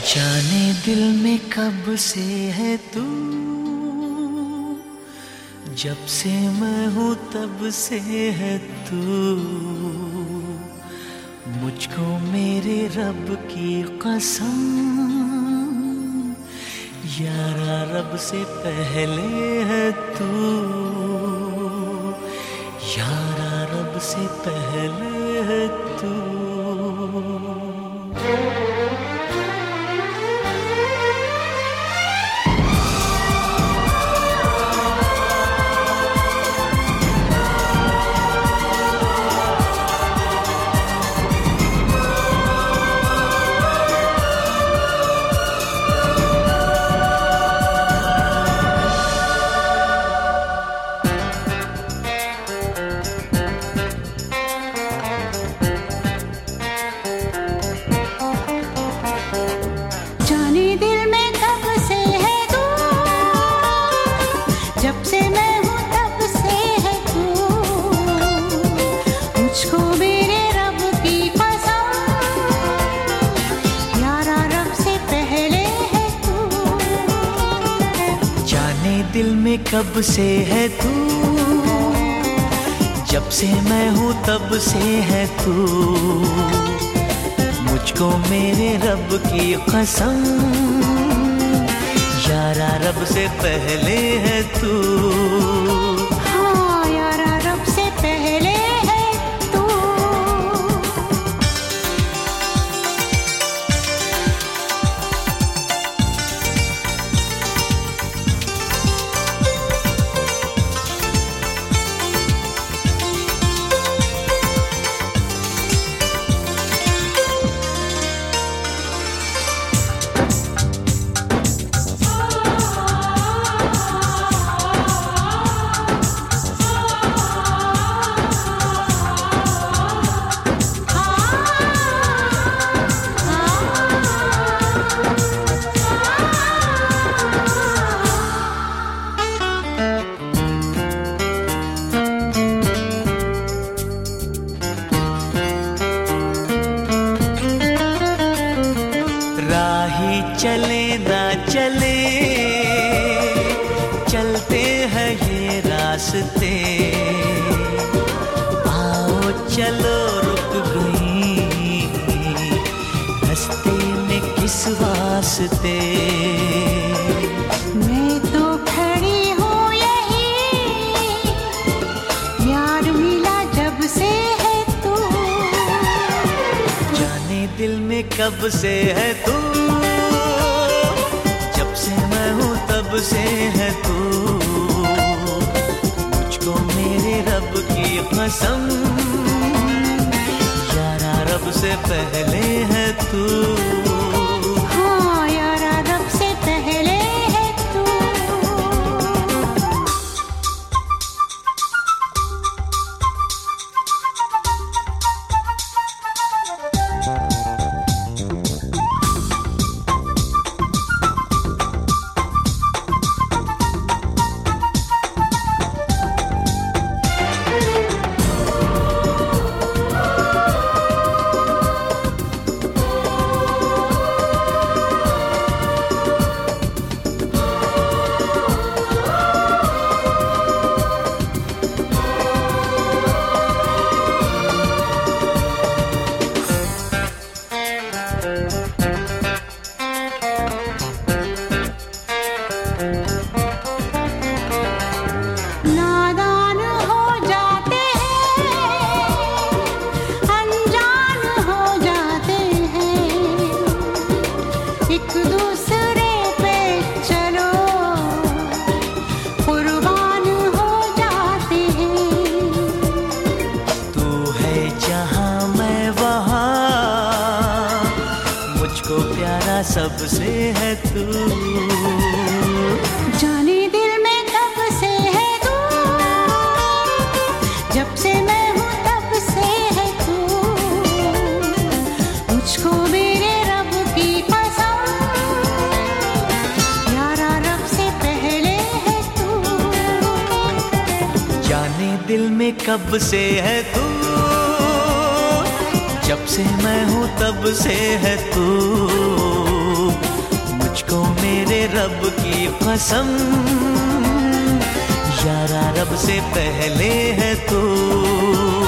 जाने दिल में कब से है तू, जब से मैं हूँ तब से है तू। मुझको मेरे रब की कसम, यारा रब से पहले है तू, यारा रब से पहले है तू। जब से मैं हूँ तब से है तू, मुझको मेरे रब की कसम, यारा रब से पहले है तू। जाने दिल में कब से है तू, जब से मैं हूँ तब से है तू। मुझको मेरे रब की कसम, यारा रब से पहले है तू। हाँ यारा रब से पहले है तू। राही चले ना चले, चलते हैं ये रास्ते। आओ चलो रुक गई रास्ते में किस वास्ते। मैं तो खड़ी हूँ यही, यार मिला जब से है तू। जाने दिल में कब से है तू, जब से मैं हूँ तब से है तू। मुझको मेरे रब की कसम, यारा रब से पहले है तू। हाँ यारा रब से पहले है तू। नादान हो जाते हैं, अनजान हो जाते हैं, एक दूसरे पे चलो कुर्बान हो जाते हैं। तू है जहाँ मैं वहाँ, मुझको प्यारा सबसे है तू। जाने दिल में कब से है तू, जब से मैं हूँ तब से है तू। मुझको मेरे रब की कसम, यारा रब से पहले है तू। जाने दिल में कब से है तू, जब से मैं हूँ तब से है तू। रब की कसम, यारा रब से पहले है तू।